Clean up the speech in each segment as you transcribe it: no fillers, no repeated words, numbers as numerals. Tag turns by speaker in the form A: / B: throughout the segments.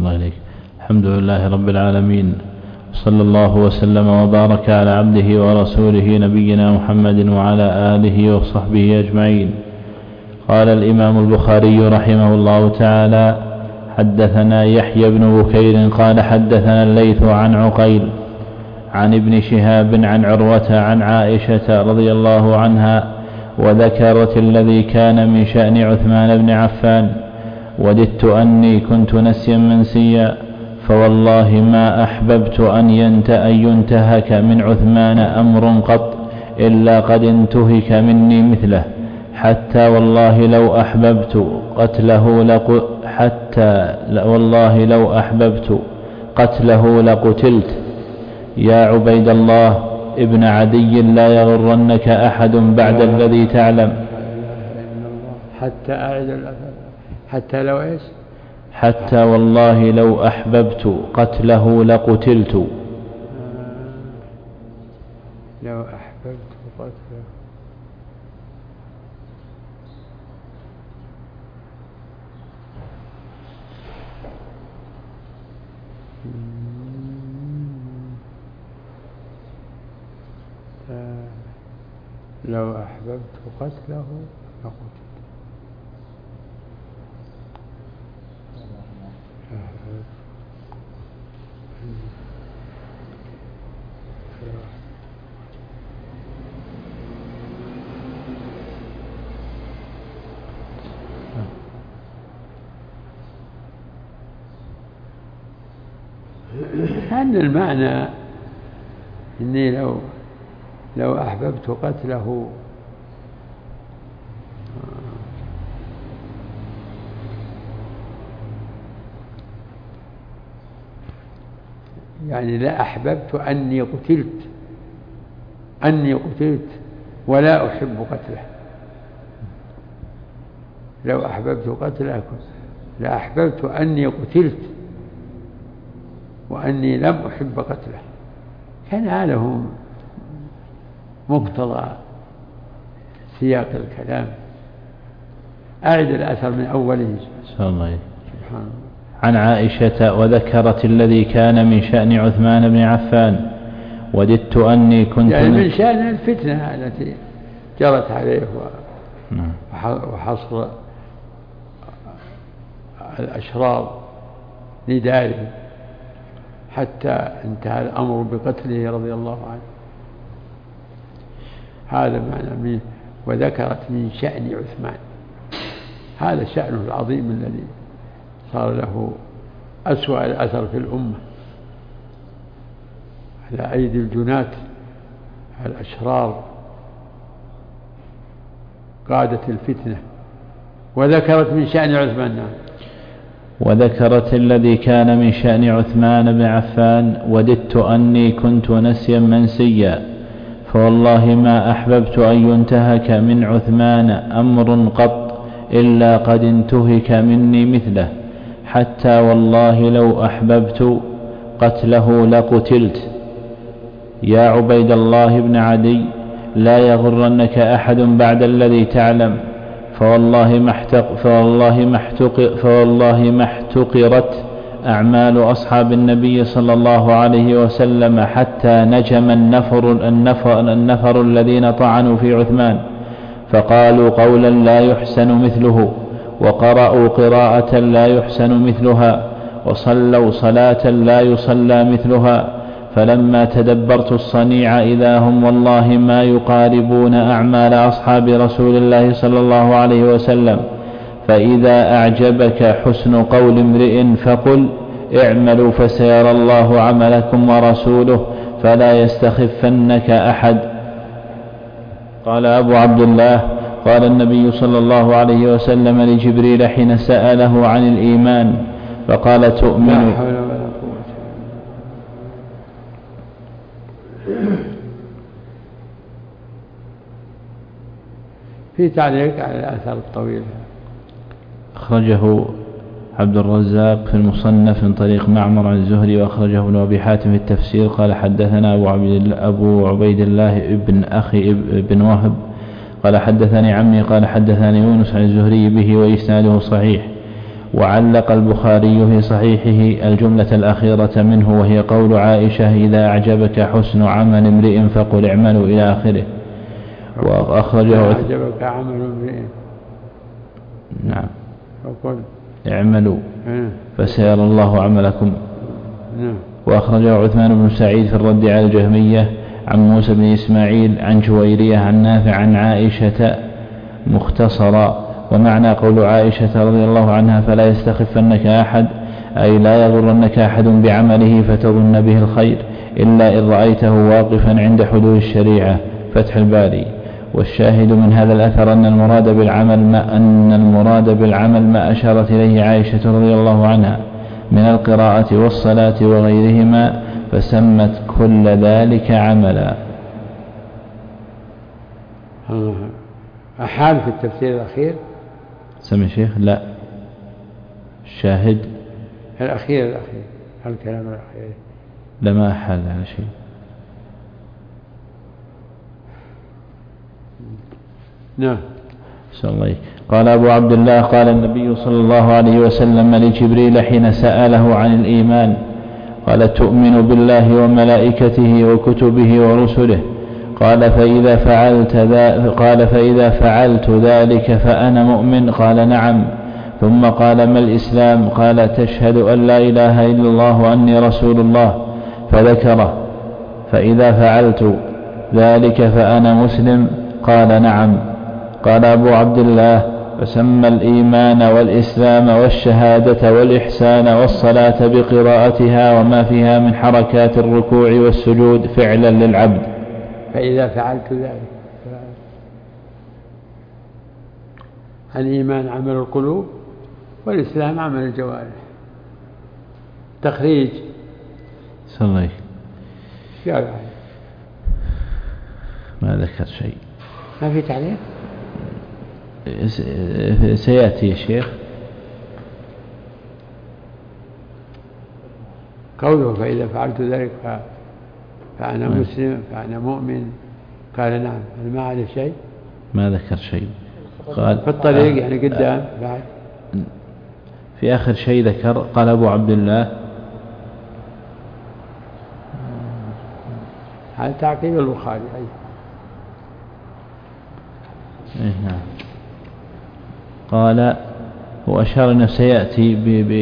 A: الله إليك. الحمد لله رب العالمين، صلى الله وسلم وبارك على عبده ورسوله نبينا محمد وعلى آله وصحبه أجمعين. قال الإمام البخاري رحمه الله تعالى: حدثنا يحيى بن بكير قال حدثنا الليث عن عقيل عن ابن شهاب عن عروة عن عائشة رضي الله عنها، وذكرت الذي كان من شأن عثمان بن عفان: وددت أني كنت نسيا منسيا، فوالله ما أحببت أن ينتهك من عثمان أمر قط إلا قد انتهك مني مثله، حتى والله لو أحببت قتله لقتلت. يا عبيد الله ابن عدي لا يغرنك أحد بعد الذي تعلم.
B: حتى لو إيش؟
A: حتى والله لو أحببت قتله لقتلت.
B: لو أحببت قتله. لو أحببت قتله لقتلت. كان المعنى إني لو أحببت قتله يعني لا أحببت أني قتلت ولا أحب قتله. لو أحببت قتله لأحببت أني قتلت وأني لم أحب قتله. كان هذا هو مقتضى سياق الكلام. أعد الأثر من أوله.
A: سبحان الله. عن عائشة: وذكرت الذي كان من شأن عثمان بن عفان: وددت أني كنت
B: يعني من شأن الفتنة التي جرت عليه وحصر الأشرار لداره حتى انتهى الأمر بقتله رضي الله عنه. هذا معنى وذكرت من شأن عثمان. هذا شأنه العظيم الذي صار له أسوأ الأثر في الأمة على أيدي الجنات الأشرار قادة الفتنة. وذكرت من شأن عثمان.
A: وذكرت الذي كان من شأن عثمان بن عفان: وددت أني كنت نسيا منسيا، فوالله ما أحببت أن ينتهك من عثمان أمر قط إلا قد انتهك مني مثله، حتى والله لو أحببت قتله لقتلت. يا عبيد الله بن عدي لا يغرنك أحد بعد الذي تعلم، فوالله ما احتقرت أعمال أصحاب النبي صلى الله عليه وسلم حتى نجم النفر الذين طعنوا في عثمان، فقالوا قولا لا يحسن مثله، وقرأوا قراءة لا يحسن مثلها، وصلوا صلاة لا يصلى مثلها. فلما تدبرت الصنيع إذا هم والله ما يقاربون أعمال أصحاب رسول الله صلى الله عليه وسلم. فإذا أعجبك حسن قول امرئ فقل اعملوا فسيرى الله عملكم ورسوله فلا يستخفنك أحد. قال أبو عبد الله: قال النبي صلى الله عليه وسلم لجبريل حين سأله عن الإيمان فقال: تؤمن.
B: في تعليق على الآثار الطويلة.
A: أخرجه عبد الرزاق في المصنف من طريق معمر عن الزهري، وأخرجه ابن أبي حاتم في التفسير. قال حدثنا أبو عبيد الله ابن أخي ابن وهب قال حدثني عمي قال حدثني يونس عن الزهري به وإسناده صحيح. وعلق البخاري في صحيحه الجملة الأخيرة منه وهي قول عائشة إذا أعجبك حسن عمل امرئ فقل اعملوا إلى آخره. وأخرجه
B: أعجبك عمل امرئ
A: نعم
B: فقل
A: اعملوا فسيرى الله عملكم.
B: نعم.
A: وأخرجه عثمان بن سعيد في الرد على الجهمية عن موسى بن إسماعيل عن جويرية عن نافع عن عائشة مختصرا. ومعنى قول عائشة رضي الله عنها فلا يستخفنك أحد أي لا يغرنك أحد بعمله فتظن به الخير إلا إن رأيته واقفا عند حدود الشريعة. فتح الباري. والشاهد من هذا الأثر أن المراد بالعمل ما أشارت إليه عائشة رضي الله عنها من القراءة والصلاة وغيرهما فسمت كل ذلك عملا.
B: أحال في التفسير الأخير
A: سمي شيخ لا الشاهد
B: الأخير الكلام الأخير
A: لما أحال على شيء.
B: نعم.
A: قال أبو عبد الله قال النبي صلى الله عليه وسلم لجبريل حين سأله عن الإيمان قال تؤمن بالله وملائكته وكتبه ورسله قال فإذا فعلت ذلك فأنا مؤمن قال نعم. ثم قال ما الإسلام قال تشهد أن لا إله إلا الله وأني رسول الله فذكره. فإذا فعلت ذلك فأنا مسلم قال نعم. قال أبو عبد الله فسمى الإيمان والإسلام والشهادة والإحسان والصلاة بقراءتها وما فيها من حركات الركوع والسجود فعلا للعبد.
B: فإذا فعلت ذلك الإيمان عمل القلوب والإسلام عمل الجوارح. تخريج
A: صلي ما ذكر شيء
B: ما في تعليق
A: سيأتي يا شيخ.
B: قوله فإذا فعلت ذلك فأنا مسلم فأنا مؤمن قال نعم. أنا ما أعرف شيء
A: ما ذكر شيء قال
B: في الطريق يعني قدام بعد
A: في آخر شيء ذكر قال أبو عبد الله
B: هذا تعقيب البخاري
A: نعم. قال وأشار أنه سيأتي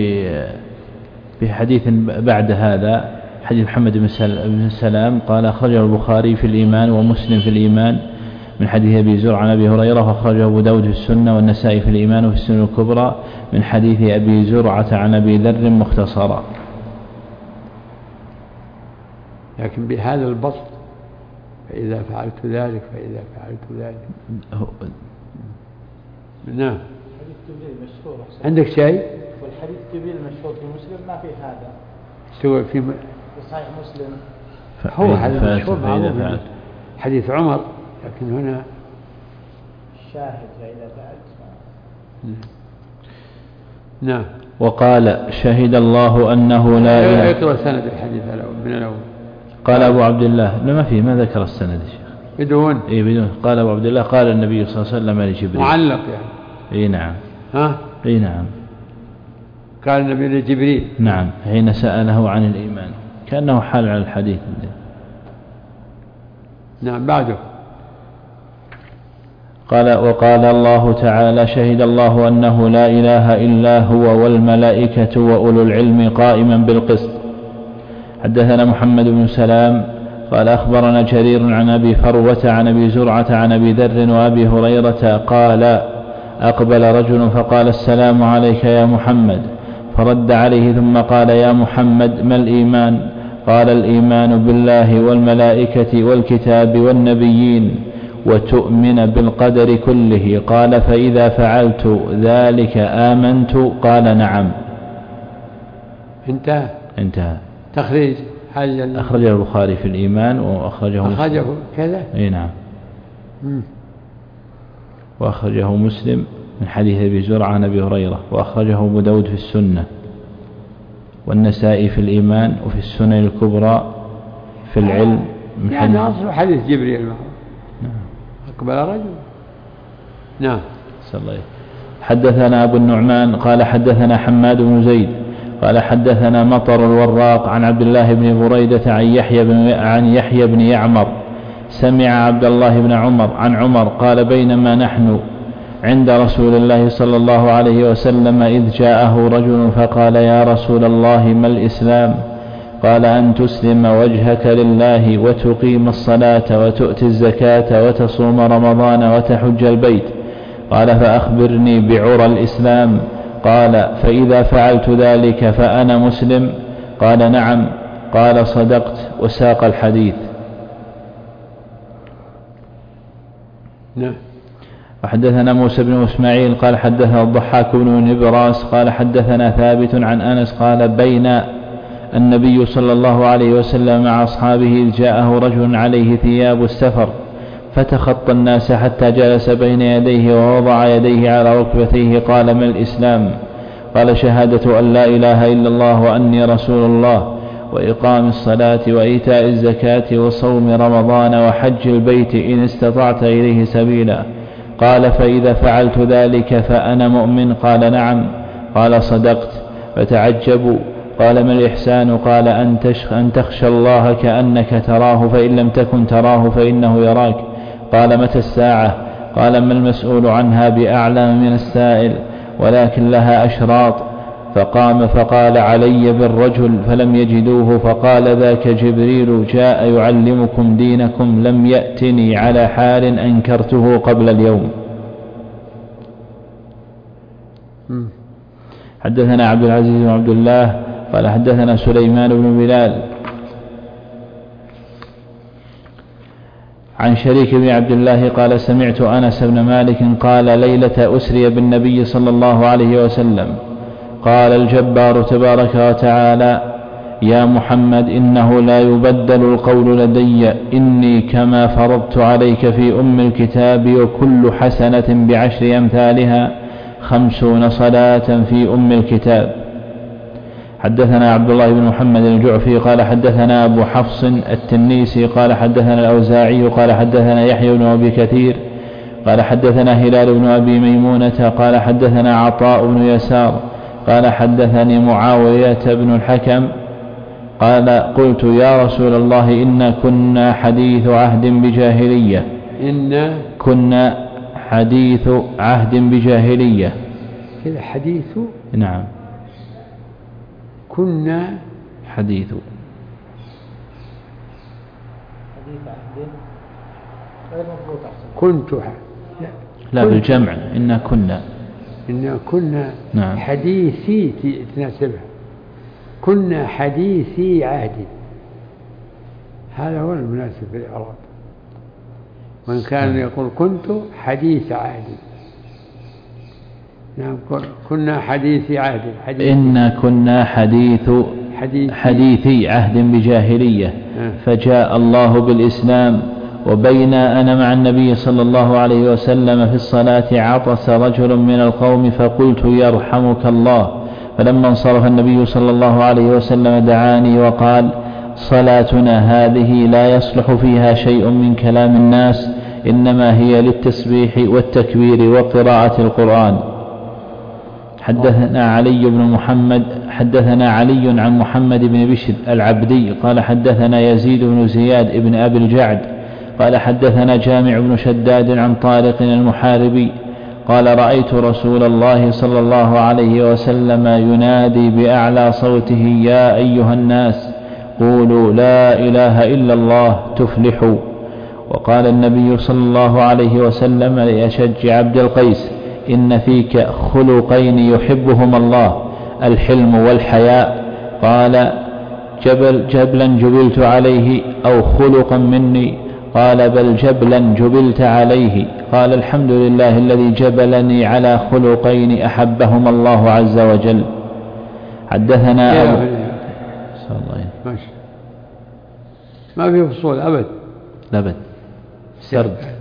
A: بحديث بعد هذا حديث محمد بن سلام قال أخرجه البخاري في الإيمان ومسلم في الإيمان من حديث أبي زرع عن أبي هريرة وأخرجه أبو داود في السنة والنسائي في الإيمان وفي السنة الكبرى من حديث أبي زرعة عن أبي ذر مختصرا.
B: لكن بهذا البسط فإذا فعلت ذلك فإذا فعلت ذلك نعم.
C: حديث جبريل مشهور
B: عندك شيء؟
C: والحديث جبريل مشهور في مسلم ما في هذا
B: سوى في
C: صحيح مسلم
B: هو حديث مشهور معروف حديث عمر لكن هنا
C: الشاهد فإذا فعلت
B: نعم.
A: وقال شهد الله أنه لا إله.
B: يقرأ سند الحديث من الأول.
A: قال أبو عبد الله ما فيه ما ذكر السند يا شيخ
B: بدون
A: بدون. قال أبو عبد الله قال النبي صلى الله عليه وسلم لجبريل
B: معلق يعني
A: نعم نعم
B: قال النبي لجبريل
A: نعم حين سأله عن الإيمان كأنه حال على الحديث
B: نعم. بعده
A: وقال الله تعالى شهد الله أنه لا إله إلا هو والملائكة وأولو العلم قائما بالقسط. حدثنا محمد بن سلام قال أخبرنا جرير عن أبي فروة عن أبي زرعة عن أبي ذر وأبي هريرة قال أقبل رجل فقال السلام عليك يا محمد فرد عليه ثم قال يا محمد ما الإيمان قال الإيمان بالله والملائكة والكتاب والنبيين وتؤمن بالقدر كله قال فإذا فعلت ذلك آمنت قال نعم. انتهى.
B: تخريج
A: أخرجه البخاري في الإيمان وأخرجه
B: كذا
A: نعم. وأخرجه مسلم من حديث أبي زرعة عن أبي هريرة وأخرجه أبو داود في السنة والنسائي في الإيمان وفي السنن الكبرى في العلم من
B: يعني أصل حديث جبريل
A: نعم.
B: أقبل رجل نعم.
A: حدثنا أبو النعمان قال حدثنا حماد بن زيد قال حدثنا مطر الوراق عن عبد الله بن بريدة عن يحيى بن يعمر سمع عبد الله بن عمر عن عمر قال بينما نحن عند رسول الله صلى الله عليه وسلم إذ جاءه رجل فقال يا رسول الله ما الإسلام؟ قال أن تسلم وجهك لله وتقيم الصلاة وتؤتي الزكاة وتصوم رمضان وتحج البيت. قال فأخبرني بعرى الإسلام. قال فإذا فعلت ذلك فأنا مسلم؟ قال نعم. قال صدقت. وساق الحديث.
B: نعم.
A: وحدثنا موسى بن إسماعيل قال حدثنا الضحاك بن نبراس قال حدثنا ثابت عن أنس قال بين النبي صلى الله عليه وسلم مع أصحابه إذ جاءه رجل عليه ثياب السفر فتخطى الناس حتى جلس بين يديه ووضع يديه على ركبتيه. قال ما الإسلام؟ قال شهادة أن لا إله إلا الله وأني رسول الله وإقام الصلاة وإيتاء الزكاة وصوم رمضان وحج البيت إن استطعت إليه سبيلا. قال فإذا فعلت ذلك فأنا مؤمن؟ قال نعم. قال صدقت. فتعجبوا. قال ما الإحسان؟ قال أن تخشى الله كأنك تراه فإن لم تكن تراه فإنه يراك. قال متى الساعة؟ قال ما المسؤول عنها بأعلم من السائل ولكن لها أشراط. فقام فقال علي بالرجل فلم يجدوه فقال ذاك جبريل جاء يعلمكم دينكم لم يأتني على حال أنكرته قبل اليوم. حدثنا عبد العزيز بن عبد الله قال حدثنا سليمان بن بلال عن شريك بن عبد الله قال سمعت أنس بن مالك قال ليلة أسري بالنبي صلى الله عليه وسلم قال الجبار تبارك وتعالى يا محمد إنه لا يبدل القول لدي إني كما فرضت عليك في أم الكتاب وكل حسنة بعشر أمثالها 50 صلاة في أم الكتاب. حدثنا عبد الله بن محمد الجعفي قال حدثنا أبو حفص التنيسي قال حدثنا الأوزاعي قال حدثنا يحيى بن أبي كثير قال حدثنا هلال بن أبي ميمونة قال حدثنا عطاء بن يسار قال حدثني معاوية بن الحكم قال قلت يا رسول الله إن كنا حديث عهد بجاهلية. إن كنا حديث عهد بجاهلية.
B: كذا حديث.
A: نعم.
B: كنا
A: حديث
C: عهد غير مضبوط.
B: كنت
A: لا بالجمع إن كنا
B: نعم. حديثي تناسبها كنا حديثي عهد هذا هو المناسب في الإعراب وإن كان يقول كنت حديث عهد. نعم كنا حديثي عهد
A: إن كنا حديثي عهد بجاهلية فجاء الله بالإسلام وبين أنا مع النبي صلى الله عليه وسلم في الصلاة عطس رجل من القوم فقلت يرحمك الله فلما انصرف النبي صلى الله عليه وسلم دعاني وقال صلاتنا هذه لا يصلح فيها شيء من كلام الناس إنما هي للتسبيح والتكبير وقراءة القرآن. حدثنا علي عن محمد بن بشر العبدي قال حدثنا يزيد بن زياد بن أبي الجعد قال حدثنا جامع بن شداد عن طارق المحاربي قال رأيت رسول الله صلى الله عليه وسلم ينادي بأعلى صوته يا أيها الناس قولوا لا إله إلا الله تفلحوا. وقال النبي صلى الله عليه وسلم لأشج عبد القيس إن فيك خلقين يحبهما الله الحلم والحياء. قال جبلا جبلت عليه أو خلقا مني؟ قال بل جبلا جبلت عليه. قال الحمد لله الذي جبلني على خلقين أحبهما الله عز وجل. حدثنا أبو
B: ما في فصول أبد
A: سرد